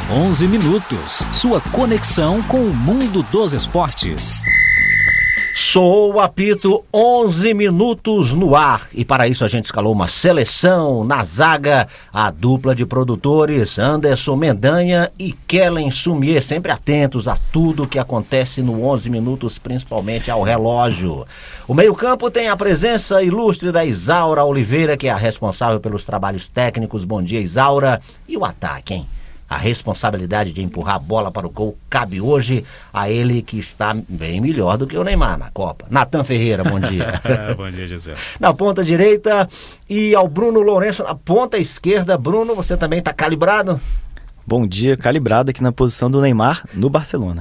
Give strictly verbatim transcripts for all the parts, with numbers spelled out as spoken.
onze minutos, sua conexão com o mundo dos esportes. Sou o apito, onze minutos no ar. E para isso a gente escalou uma seleção na zaga, a dupla de produtores Anderson Mendanha e Kellen Sumier, sempre atentos a tudo que acontece no onze minutos, principalmente ao relógio. O meio-campo tem a presença ilustre da Isaura Oliveira, que é a responsável pelos trabalhos técnicos. Bom dia, Isaura. E o ataque, hein? A responsabilidade de empurrar a bola para o gol cabe hoje a ele, que está bem melhor do que o Neymar na Copa. Natan Ferreira, bom dia. Bom dia, José. Na ponta direita, e ao Bruno Lourenço na ponta esquerda. Bruno, você também está calibrado? Bom dia, calibrado aqui na posição do Neymar no Barcelona.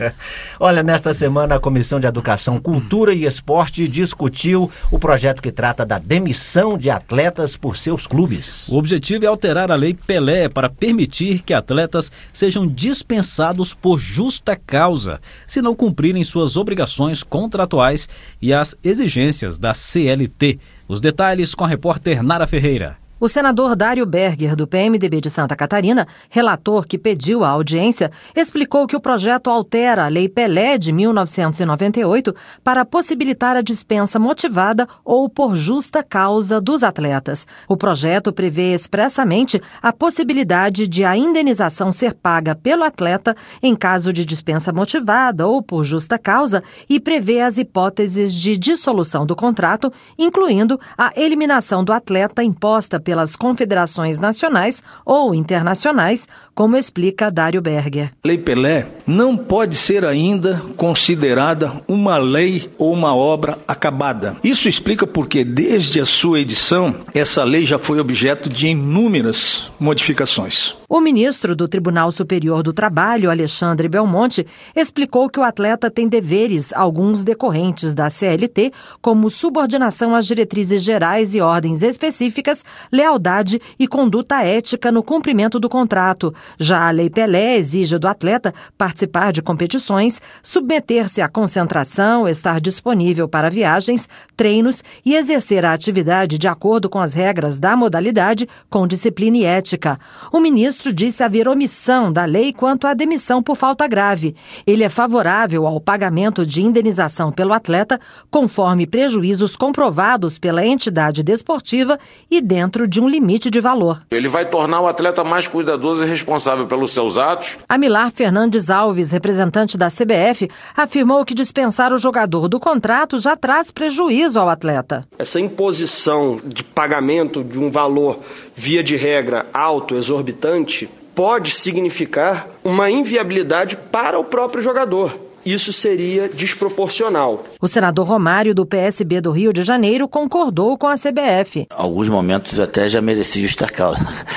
Olha, nesta semana a Comissão de Educação, Cultura e Esporte discutiu o projeto que trata da demissão de atletas por seus clubes. O objetivo é alterar a Lei Pelé para permitir que atletas sejam dispensados por justa causa, se não cumprirem suas obrigações contratuais e as exigências da C L T. Os detalhes com a repórter Nara Ferreira. O senador Dário Berger, do P M D B de Santa Catarina, relator que pediu a audiência, explicou que o projeto altera a Lei Pelé de mil novecentos e noventa e oito para possibilitar a dispensa motivada ou por justa causa dos atletas. O projeto prevê expressamente a possibilidade de a indenização ser paga pelo atleta em caso de dispensa motivada ou por justa causa e prevê as hipóteses de dissolução do contrato, incluindo a eliminação do atleta imposta pelo pelas confederações nacionais ou internacionais, como explica Dário Berger. Lei Pelé não pode ser ainda considerada uma lei ou uma obra acabada. Isso explica porque, desde a sua edição, essa lei já foi objeto de inúmeras modificações. O ministro do Tribunal Superior do Trabalho, Alexandre Belmonte, explicou que o atleta tem deveres, alguns decorrentes da C L T, como subordinação às diretrizes gerais e ordens específicas, lealdade e conduta ética no cumprimento do contrato. Já a Lei Pelé exige do atleta participar de competições, submeter-se à concentração, estar disponível para viagens, treinos e exercer a atividade de acordo com as regras da modalidade, com disciplina e ética. O ministro disse haver omissão da lei quanto à demissão por falta grave. Ele é favorável ao pagamento de indenização pelo atleta, conforme prejuízos comprovados pela entidade desportiva e dentro de um limite de valor. Ele vai tornar o atleta mais cuidadoso e responsável pelos seus atos. Amilar Fernandes Alves, representante da C B F, afirmou que dispensar o jogador do contrato já traz prejuízo ao atleta. Essa imposição de pagamento de um valor, via de regra, alto, exorbitante, pode significar uma inviabilidade para o próprio jogador. Isso seria desproporcional. O senador Romário, do P S B do Rio de Janeiro, concordou com a C B F. Em alguns momentos eu até já mereci justa causa.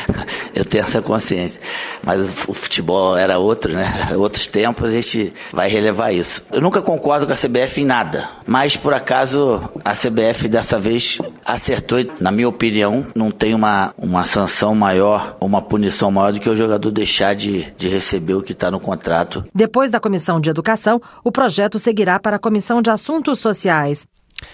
Eu tenho essa consciência. Mas o futebol era outro, né? Outros tempos, a gente vai relevar isso. Eu nunca concordo com a C B F em nada. Mas, por acaso, a C B F dessa vez acertou. Na minha opinião, não tem uma, uma sanção maior, uma punição maior do que o jogador deixar de, de receber o que está no contrato. Depois da Comissão de Educação, o projeto seguirá para a Comissão de Assuntos Sociais.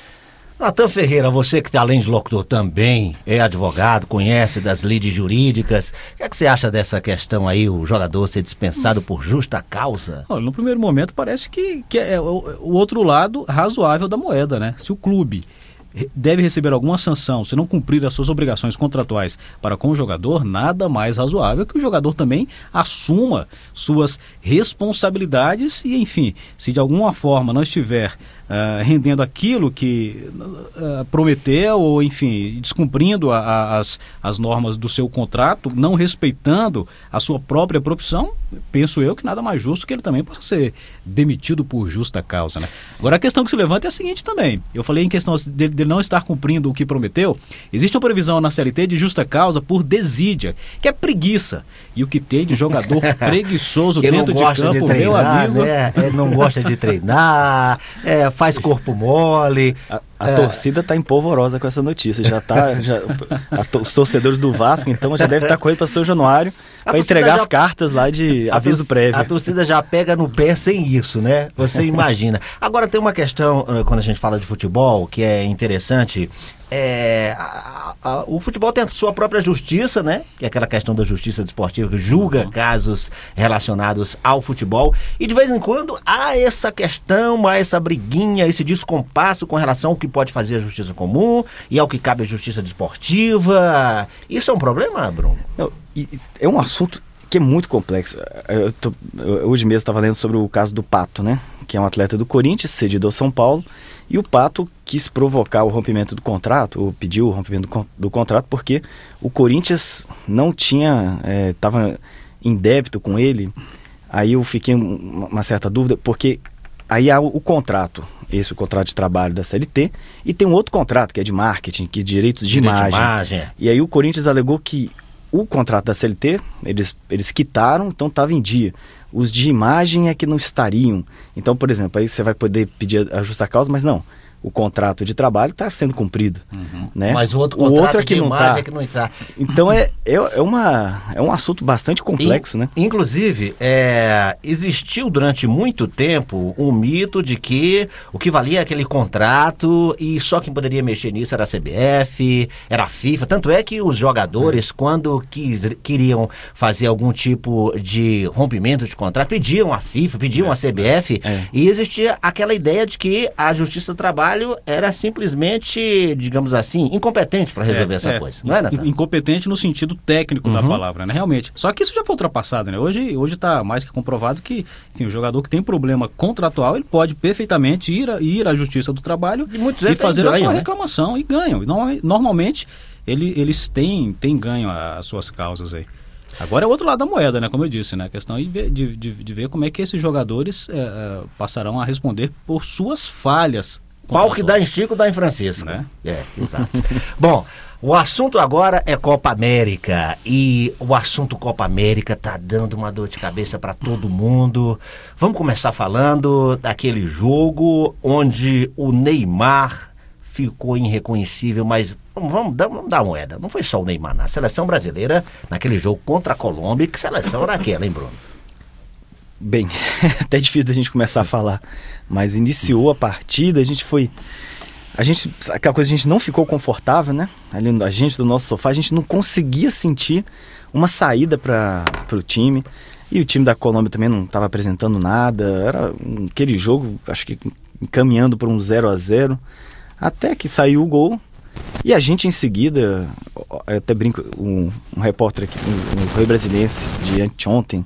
Natan Ferreira, você que além de locutor também é advogado, conhece das lides jurídicas, o que é que você acha dessa questão aí, o jogador ser dispensado por justa causa? Olha, no primeiro momento parece que, que é o, o outro lado razoável da moeda, né? Se o clube deve receber alguma sanção se não cumprir as suas obrigações contratuais para com o jogador, nada mais razoável que o jogador também assuma suas responsabilidades e, enfim, se de alguma forma não estiver uh, rendendo aquilo que uh, prometeu ou, enfim, descumprindo a, a, as, as normas do seu contrato, não respeitando a sua própria profissão, penso eu que nada mais justo que ele também possa ser demitido por justa causa, né? Agora, a questão que se levanta é a seguinte também. Eu falei em questão dele de não estar cumprindo o que prometeu. Existe uma previsão na C L T de justa causa por desídia, que é preguiça. E o que tem de jogador preguiçoso que dentro de campo, de treinar, meu amigo... Né? Ele não gosta de treinar, é, faz corpo mole... A, a é. torcida está empolvorosa com essa notícia. Já tá, já, a, os torcedores do Vasco, então, já devem estar correndo para São Januário para entregar já... as cartas lá de, de aviso a prévio. A torcida já pega no pé sem isso, né? Você imagina. Agora tem uma questão, quando a gente fala de futebol, que é interessante. É, a, a, o futebol tem a sua própria justiça, né? Que é aquela questão da justiça desportiva que julga uhum. casos relacionados ao futebol. E de vez em quando há essa questão, há essa briguinha, esse descompasso com relação ao que pode fazer a justiça comum e ao que cabe a justiça desportiva. Isso é um problema, Bruno? Não, é um assunto que é muito complexo. Eu tô, eu, hoje mesmo estava lendo sobre o caso do Pato, né? Que é um atleta do Corinthians, cedido ao São Paulo. E o Pato quis provocar o rompimento do contrato, ou pediu o rompimento do, do contrato, porque o Corinthians não tinha, estava é, em débito com ele. Aí eu fiquei uma, uma certa dúvida, porque aí há o, o contrato, esse é o contrato de trabalho da C L T, e tem um outro contrato que é de marketing, que é direitos de Direito imagem. de imagem. E aí o Corinthians alegou que o contrato da C L T, eles, eles quitaram, então estava em dia. Os de imagem é que não estariam. Então, por exemplo, aí você vai poder pedir a justa causa, mas não. O contrato de trabalho está sendo cumprido. Uhum. Né? Mas o outro o contrato outro é que de não imagem tá. é que não está. Então é, é, é, uma, é um assunto bastante complexo, In, né? Inclusive, é, existiu durante muito tempo um mito de que o que valia aquele contrato e só quem poderia mexer nisso era a C B F, era a FIFA. Tanto é que os jogadores, é. quando quis, queriam fazer algum tipo de rompimento de contrato, pediam a FIFA, pediam é. a C B F, é. e existia aquela ideia de que a Justiça do Trabalho era simplesmente, digamos assim, incompetente para resolver é, essa é. coisa. Não é, Natan? Incompetente no sentido técnico uhum. da palavra, né? Realmente. Só que isso já foi ultrapassado, né? Hoje hoje está mais que comprovado que, enfim, o jogador que tem problema contratual, ele pode perfeitamente ir, a, ir à Justiça do Trabalho e, e fazer ganho, a sua né? reclamação e ganham. E, normalmente, ele, eles têm, têm ganho as suas causas aí. Agora é o outro lado da moeda, né? Como eu disse, né? A questão é de, de, de, de ver como é que esses jogadores é, passarão a responder por suas falhas. Pau que dá em Chico, dá em Francisco. Né? É, exato. Bom, o assunto agora é Copa América. E o assunto Copa América tá dando uma dor de cabeça para todo mundo. Vamos começar falando daquele jogo onde o Neymar ficou irreconhecível, mas vamos, vamos, dar, vamos dar uma moeda. Não foi só o Neymar, na seleção brasileira, naquele jogo contra a Colômbia. Que seleção era aquela, hein, Bruno? Bem, até difícil da gente começar a falar, mas iniciou a partida, a gente foi, a gente, aquela coisa, a gente não ficou confortável, né, ali, a gente do nosso sofá, a gente não conseguia sentir uma saída para o time, e o time da Colômbia também não estava apresentando nada, era um, aquele jogo, acho que encaminhando para um zero a zero, até que saiu o gol, e a gente em seguida, eu até brinco, um, um repórter aqui, um, um Correio Brasiliense de anteontem,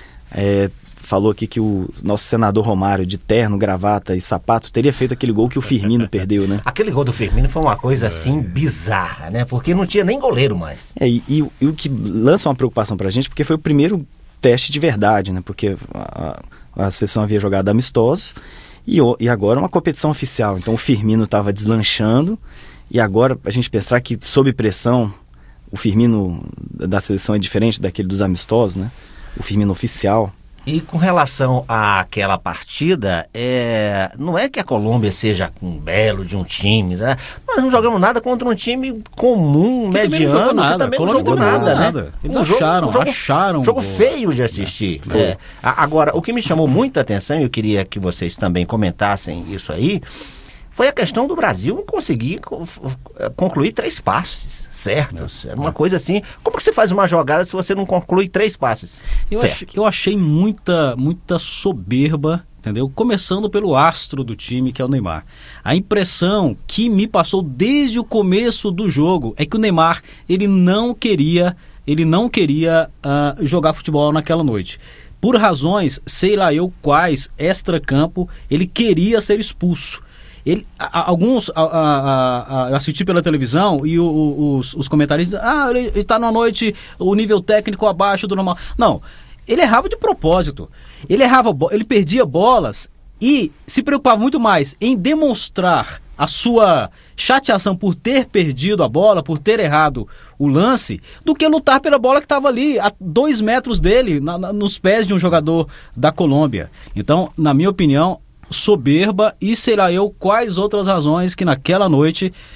é, falou aqui que o nosso senador Romário, de terno, gravata e sapato, teria feito aquele gol que o Firmino perdeu, né? Aquele gol do Firmino foi uma coisa assim bizarra, né? Porque não tinha nem goleiro mais. É, e, e, e o que lança uma preocupação pra gente, porque foi o primeiro teste de verdade, né? Porque a, a seleção havia jogado amistosos e, e agora uma competição oficial. Então o Firmino estava deslanchando e agora a gente pensar que sob pressão o Firmino da seleção é diferente daquele dos amistosos, né? O Firmino oficial. E com relação àquela partida, é, não é que a Colômbia seja um belo de um time, né? Nós não jogamos nada contra um time comum, que mediano, também não jogou nada. que também não jogou nada, nada, né? Eles um acharam, jogo, um jogo, acharam. Um jogo feio de assistir. É, é. Agora, o que me chamou muita atenção, e eu queria que vocês também comentassem isso aí, foi a questão do Brasil não conseguir concluir três passes certos. Era uma coisa assim. Como que você faz uma jogada se você não conclui três passes? Eu achei, eu achei muita, muita soberba, entendeu? Começando pelo astro do time, que é o Neymar. A impressão que me passou desde o começo do jogo é que o Neymar, ele não queria, ele não queria uh, jogar futebol naquela noite. Por razões, sei lá eu quais, extra-campo, ele queria ser expulso. Ele, a, alguns, a, a, a, eu assisti pela televisão e o, o, os, os comentaristas, ah, ele está numa noite, o nível técnico abaixo do normal. Não, ele errava de propósito. Ele errava, ele perdia bolas e se preocupava muito mais em demonstrar a sua chateação por ter perdido a bola, por ter errado o lance, do que lutar pela bola que estava ali, a dois metros dele, na, na, nos pés de um jogador da Colômbia. Então, na minha opinião, soberba e sei lá eu quais outras razões que naquela noite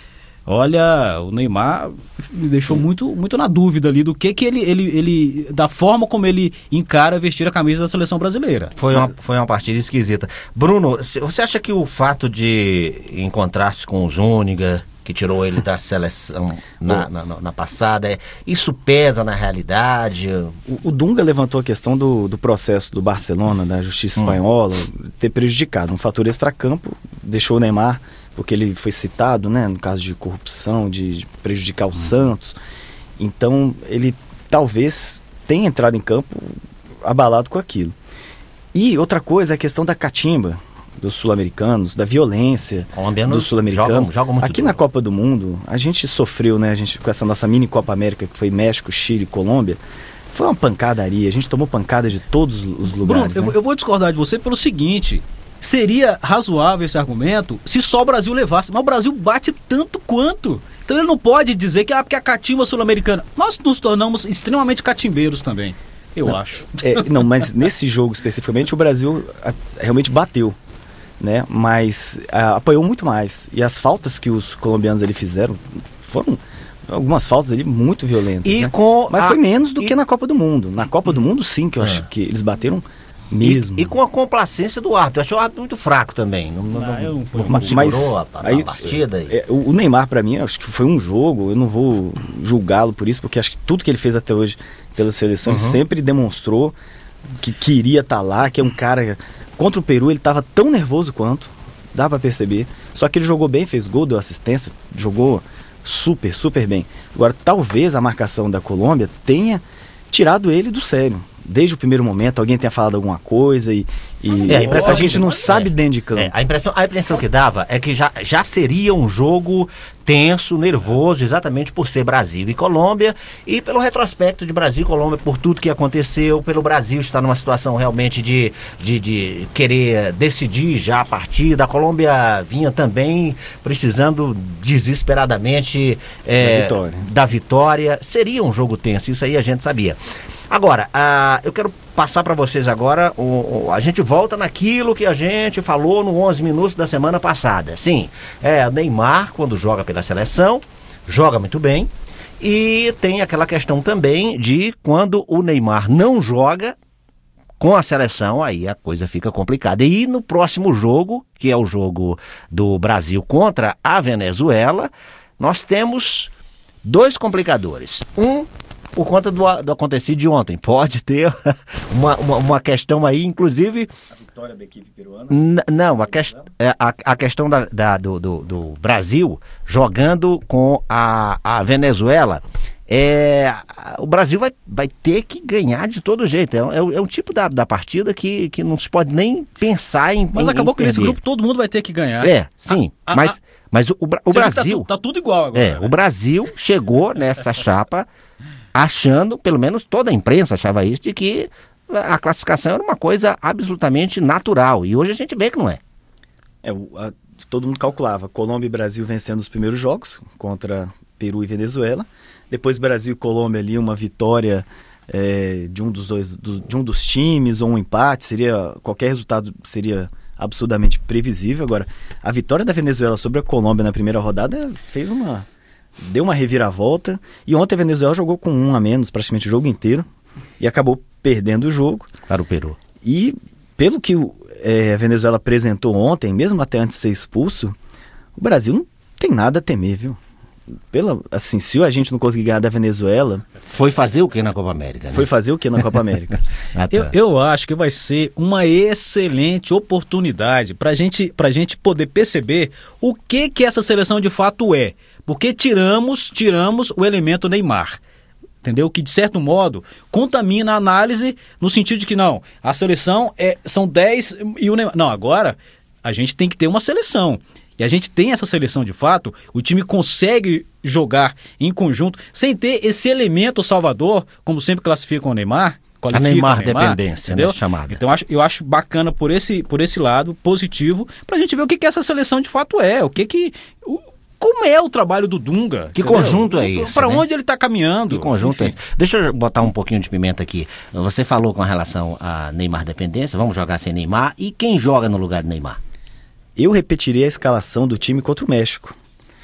Olha, o Neymar me deixou muito, muito na dúvida ali do que que ele, ele, ele, da forma como ele encara vestir a camisa da seleção brasileira. Foi uma, foi uma partida esquisita. Bruno, você acha que o fato de encontrar-se com o Zúñiga, que tirou ele da seleção na, na, na, na passada, isso pesa na realidade? O, o Dunga levantou a questão do, do processo do Barcelona, da justiça hum. espanhola, ter prejudicado. Um fator extracampo deixou o Neymar, porque ele foi citado, né, no caso de corrupção, de, de prejudicar o hum. Santos. Então, ele talvez tenha entrado em campo abalado com aquilo. E outra coisa é a questão da catimba dos sul-americanos, da violência dos sul-americanos. Aqui na Copa do Mundo, a gente sofreu, né, a gente, com essa nossa mini Copa América, que foi México, Chile, Colômbia, foi uma pancadaria, a gente tomou pancada de todos os lugares. Bruno, né? eu, eu vou discordar de você pelo seguinte: seria razoável esse argumento se só o Brasil levasse, mas o Brasil bate tanto quanto. Então ele não pode dizer que ah, porque a catimba sul-americana. Nós nos tornamos extremamente catimbeiros também, eu não, acho. É, não, mas nesse jogo especificamente o Brasil a, realmente bateu, né? Mas a, apoiou muito mais. E as faltas que os colombianos ali fizeram foram algumas faltas ali muito violentas. E né? com mas a, foi menos do e, que na Copa do Mundo. Na Copa do Mundo, sim, que eu é. acho que eles bateram mesmo. E, e com a complacência do árbitro. Eu achei o árbitro muito fraco também. Não, não, não, não, não mas, segurou a, a, aí, a partida. Aí. É, o, o Neymar, para mim, acho que foi um jogo. Eu não vou julgá-lo por isso, porque acho que tudo que ele fez até hoje pela seleção uhum. sempre demonstrou que queria estar tá lá, que é um cara. Contra o Peru, ele estava tão nervoso quanto, dá para perceber. Só que ele jogou bem, fez gol, deu assistência, jogou super, super bem. Agora, talvez a marcação da Colômbia tenha tirado ele do sério. Desde o primeiro momento, alguém tenha falado alguma coisa e, e é, a, impressão a gente que, não sabe é, dentro de campo. É, a, impressão, a impressão que dava é que já, já seria um jogo tenso, nervoso, exatamente por ser Brasil e Colômbia, e pelo retrospecto de Brasil e Colômbia, por tudo que aconteceu, pelo Brasil estar numa situação realmente de, de, de querer decidir já a partida. A Colômbia vinha também precisando desesperadamente é, da, vitória. da vitória. Seria um jogo tenso, isso aí a gente sabia. Agora, uh, eu quero passar para vocês agora, o, o, a gente volta naquilo que a gente falou no onze minutos da semana passada. Sim, é, o Neymar, quando joga pela seleção, joga muito bem, e tem aquela questão também de quando o Neymar não joga com a seleção, aí a coisa fica complicada. E no próximo jogo, que é o jogo do Brasil contra a Venezuela, nós temos dois complicadores. Um, por conta do, do acontecido de ontem. Pode ter uma, uma, uma questão aí, inclusive... A vitória da equipe peruana? N- não, a, que, a, a questão da, da, do, do, do Brasil jogando com a, a Venezuela. É, o Brasil vai, vai ter que ganhar de todo jeito. É, é, é um tipo da, da partida que, que não se pode nem pensar em Mas em, acabou em que nesse grupo todo mundo vai ter que ganhar. É, sim. A, a, mas a, mas o, o Brasil... Tá, tá tudo igual agora. É, né? O Brasil chegou nessa chapa achando, pelo menos toda a imprensa achava isso, de que a classificação era uma coisa absolutamente natural. E hoje a gente vê que não é. É, o, a, todo mundo calculava. Colômbia e Brasil vencendo os primeiros jogos contra Peru e Venezuela. Depois Brasil e Colômbia ali, uma vitória é, de um dos dois, do, de um dos times, ou um empate, seria, qualquer resultado seria absurdamente previsível. Agora, a vitória da Venezuela sobre a Colômbia na primeira rodada fez uma... deu uma reviravolta, e ontem a Venezuela jogou com um a menos, praticamente o jogo inteiro, e acabou perdendo o jogo. Para o Peru. E pelo que o, é, a Venezuela apresentou ontem, mesmo até antes de ser expulso, o Brasil não tem nada a temer, viu? Pela, assim, se a gente não conseguir ganhar da Venezuela... Foi fazer o que na Copa América? Né? Foi fazer o que na Copa América? ah, tá. eu, eu acho que vai ser uma excelente oportunidade para gente, a gente poder perceber o que, que essa seleção de fato é. Porque tiramos, tiramos o elemento Neymar. Entendeu? Que, de certo modo, contamina a análise no sentido de que, não, a seleção é, são dez e o Neymar... Não, agora a gente tem que ter uma seleção. E a gente tem essa seleção de fato, o time consegue jogar em conjunto, sem ter esse elemento salvador, como sempre classificam o Neymar. A Neymar, Neymar dependência, entendeu? Né, chamada. Então eu acho, eu acho bacana por esse, por esse lado, positivo, pra gente ver o que, que essa seleção de fato é, o que que... O, como é o trabalho do Dunga? Que entendeu? Conjunto é esse? Para né? onde ele está caminhando? Que conjunto enfim. é esse? Deixa eu botar um pouquinho de pimenta aqui. Você falou com relação a Neymar dependência, vamos jogar sem Neymar. E quem joga no lugar de Neymar? Eu repetiria a escalação do time contra o México.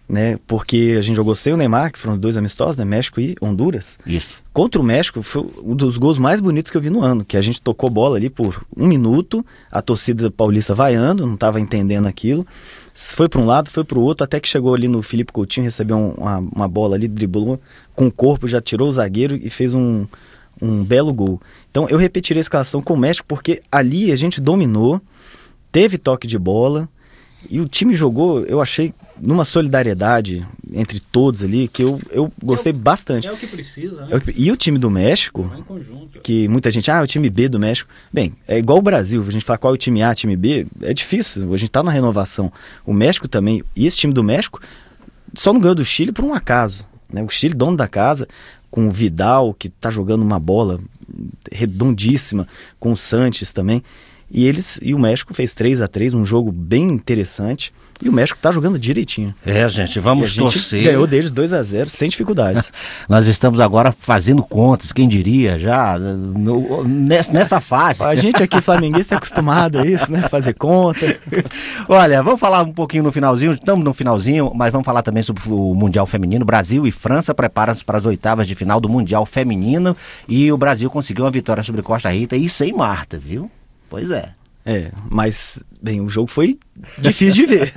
né? Porque a gente jogou sem o Neymar, que foram dois amistosos, né? México e Honduras. Isso. Contra o México, foi um dos gols mais bonitos que eu vi no ano, que a gente tocou bola ali por um minuto, a torcida paulista vaiando, não estava entendendo aquilo. Foi para um lado, foi para o outro, até que chegou ali no Felipe Coutinho, recebeu um, uma, uma bola ali, driblou com o corpo, já tirou o zagueiro e fez um, um belo gol. Então eu repetiria a escalação com o México, porque ali a gente dominou, teve toque de bola, e o time jogou, eu achei, numa solidariedade entre todos ali, que eu, eu gostei é o, bastante. É o que precisa, né? É o que, e o time do México, em conjunto, que muita gente, ah, o time B do México. Bem, é igual o Brasil, a gente fala qual é o time A, time B, é difícil, a gente tá na renovação. O México também, e esse time do México só não ganhou do Chile por um acaso, né? O Chile, dono da casa, com o Vidal, que tá jogando uma bola redondíssima, com o Sanches também. E eles e o México fez três a três, um jogo bem interessante. E o México tá jogando direitinho. É, gente, vamos e a gente torcer. Ganhou deles dois a zero, sem dificuldades. Nós estamos agora fazendo contas, quem diria, já no, nessa, nessa fase. A gente aqui, flamenguista, é acostumado a isso, né? Fazer conta. Olha, vamos falar um pouquinho no finalzinho, estamos no finalzinho, mas vamos falar também sobre o Mundial Feminino. Brasil e França preparam-se para as oitavas de final do Mundial Feminino e o Brasil conseguiu uma vitória sobre Costa Rica e sem Marta, viu? Pois é. É, mas, bem, o jogo foi difícil de ver.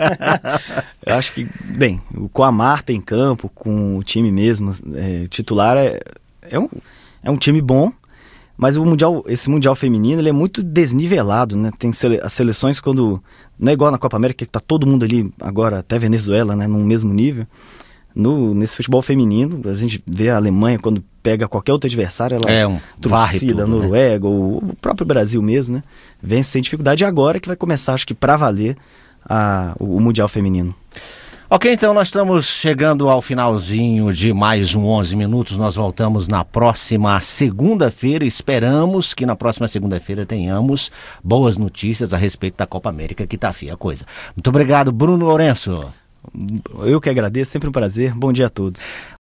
Eu acho que, bem, com a Marta em campo, com o time mesmo, é, titular, é, é, um, é um time bom, mas o mundial, esse Mundial Feminino ele é muito desnivelado, né? Tem sele, as seleções quando... Não é igual na Copa América, que tá todo mundo ali, agora até Venezuela, né, no mesmo nível. No, nesse futebol feminino, a gente vê a Alemanha quando pega qualquer outro adversário, ela é um trucida, a Noruega, né? ou o próprio Brasil mesmo, né? Vence sem dificuldade. E agora que vai começar, acho que pra valer, a, o, o Mundial Feminino. Ok, então nós estamos chegando ao finalzinho de mais um onze minutos. Nós voltamos na próxima segunda-feira. Esperamos que na próxima segunda-feira tenhamos boas notícias a respeito da Copa América, que tá feia a coisa. Muito obrigado, Bruno Lourenço. Eu que agradeço, sempre um prazer. Bom dia a todos.